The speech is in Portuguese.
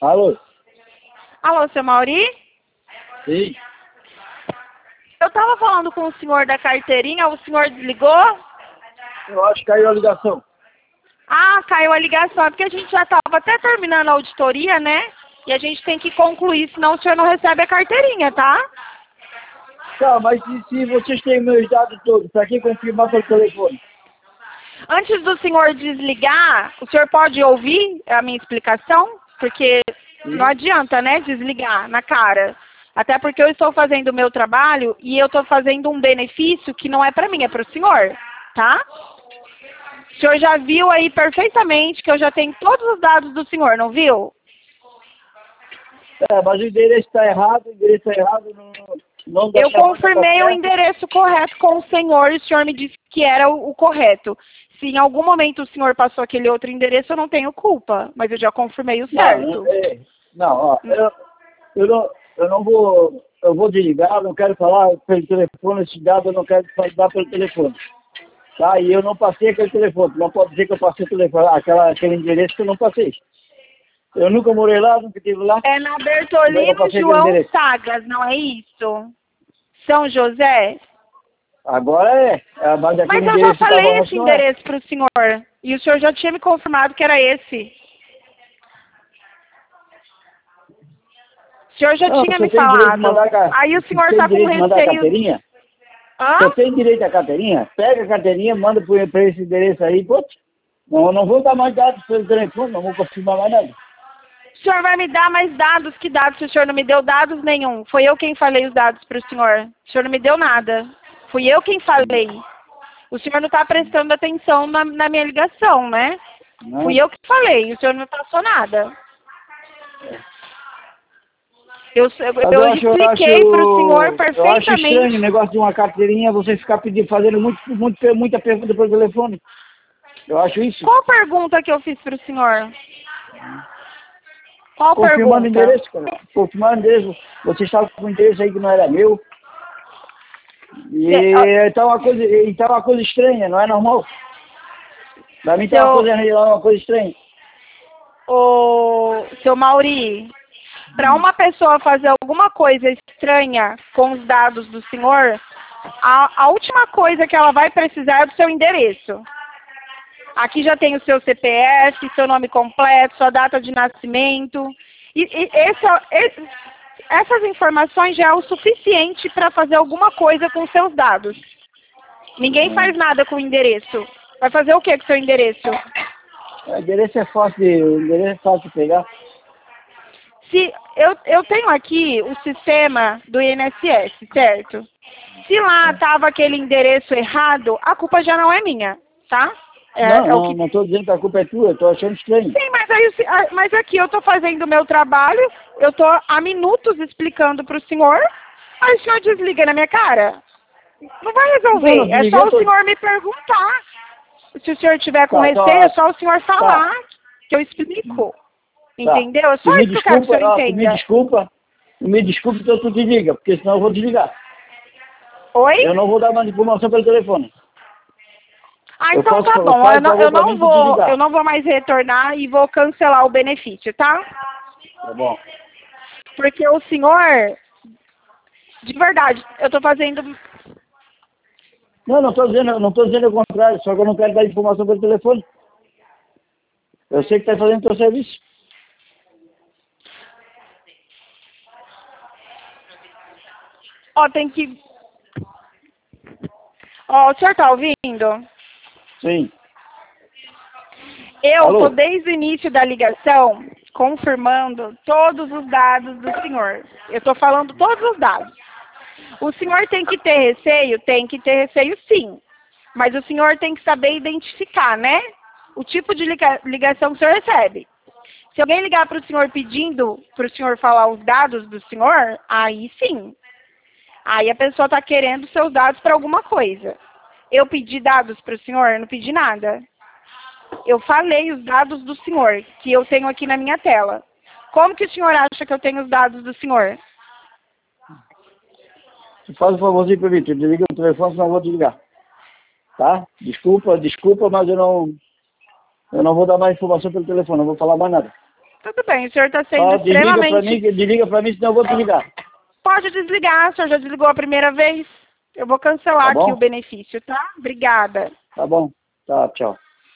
Alô? Alô, seu Mauri? Sim. Eu estava falando com o senhor da carteirinha, o senhor desligou? Eu acho que caiu a ligação. Ah, caiu a ligação, é porque a gente já estava até terminando a auditoria, né? E a gente tem que concluir, senão o senhor não recebe a carteirinha, tá? Tá, mas se vocês têm meus dados todos, para que confirmar pelo telefone? Antes do senhor desligar, o senhor pode ouvir a minha explicação? Porque não adianta, né, desligar na cara. Até porque eu estou fazendo o meu trabalho e eu estou fazendo um benefício que não é para mim, é para o senhor, tá? O senhor já viu aí perfeitamente que eu já tenho todos os dados do senhor, não viu? É, mas o endereço está errado, não dá Eu pra confirmei mandar o certo. endereço correto com o senhor e o senhor me disse que era o correto. Se em algum momento o senhor passou aquele outro endereço, eu não tenho culpa, mas eu já confirmei o certo. Não, ó, eu não vou, eu vou desligar, não quero falar pelo telefone, esse dado eu não quero dar pelo telefone. Tá? E eu não passei aquele telefone, não pode dizer que eu passei o telefone, aquele endereço que eu não passei. Eu nunca morei lá, nunca estive lá. É na Como é que eu Bertolino passei aquele João endereço? Sagas, não é isso? São José? Agora mas aquele Mas eu já endereço que estava falei antes esse não é. endereço para o senhor. E o senhor já tinha me confirmado que era esse. O senhor já Não, tinha você me tem direito de mandar, falado. Aí o senhor tem está com direito de mandar a receio. carteirinha? Hã? Você tem direito à carteirinha? Pega a carteirinha, manda para esse endereço aí, pô. Não vou dar mais dados pelo telefone, não vou confirmar mais nada. O senhor vai me dar mais dados? Que dados? Se o senhor não me deu dados nenhum. Foi eu quem falei os dados para o senhor. O senhor não me deu nada. Fui eu quem falei. O senhor não está prestando atenção na minha ligação, né? Né? Fui eu que falei. O senhor não me passou nada. Eu Mas expliquei para o senhor eu acho estranho o perfeitamente. negócio de uma carteirinha, você ficar pedindo, fazendo muita pergunta pelo telefone. Eu acho isso. Qual pergunta que eu fiz para o senhor? Qual Confirmando o pergunta? endereço, cara. Confirmando o endereço. Você estava com um endereço aí que não era meu. E tá uma coisa estranha, não é normal. Pra mim tá uma coisa estranha. Seu Mauri, para uma pessoa fazer alguma coisa estranha com os dados do senhor, a última coisa que ela vai precisar é do seu endereço. Aqui já tem o seu CPF, seu nome completo, sua data de nascimento. Essas informações já é o suficiente para fazer alguma coisa com seus dados. Ninguém faz nada com o endereço. Vai fazer o que com o seu endereço? O endereço é fácil de pegar. Se eu tenho aqui o sistema do INSS, certo? Se lá estava aquele endereço errado, a culpa já não é minha, tá? Não estou dizendo que a culpa é tua, estou achando estranho. Sim, mas aqui eu estou fazendo o meu trabalho, eu estou há minutos explicando para o senhor, aí o senhor desliga na minha cara. Não vai resolver, Não, é só o senhor me perguntar. Se o senhor tiver com receio, é só o senhor falar, que eu explico. Tá. Entendeu? É Tu só me isso que eu quero que o senhor desculpa, entenda. tu me desculpa, então tu desliga, porque senão eu vou desligar. Oi? Eu não vou dar mais informação pelo telefone. Ah, então tá bom. Eu não vou mais retornar e vou cancelar o benefício, tá? Tá bom. Porque o senhor, de verdade, eu tô fazendo... Não estou dizendo o contrário, só que eu não quero dar informação pelo telefone. Eu sei que está fazendo o teu serviço. Ó, tem que... Ó, o senhor tá ouvindo? Sim. Eu Alô? tô desde o início da ligação confirmando todos os dados do senhor. Eu tô falando todos os dados. O senhor tem que ter receio? Tem que ter receio, sim. Mas o senhor tem que saber identificar, né? O tipo de ligação que o senhor recebe. Se alguém ligar para o senhor pedindo para o senhor falar os dados do senhor, aí sim. Aí a pessoa está querendo seus dados para alguma coisa. Eu pedi dados para o senhor? Não pedi nada. Eu falei os dados do senhor, que eu tenho aqui na minha tela. Como que o senhor acha que eu tenho os dados do senhor? Faz um favorzinho para mim, tu desliga o telefone, senão eu vou desligar. Tá? Desculpa, mas eu não vou dar mais informação pelo telefone, não vou falar mais nada. Tudo bem, o senhor está sendo Só extremamente... desliga pra mim, senão eu vou desligar. Pode desligar, o senhor já desligou a primeira vez. Eu vou cancelar Tá bom? aqui o benefício, tá? Obrigada. Tá bom? Tá, tchau.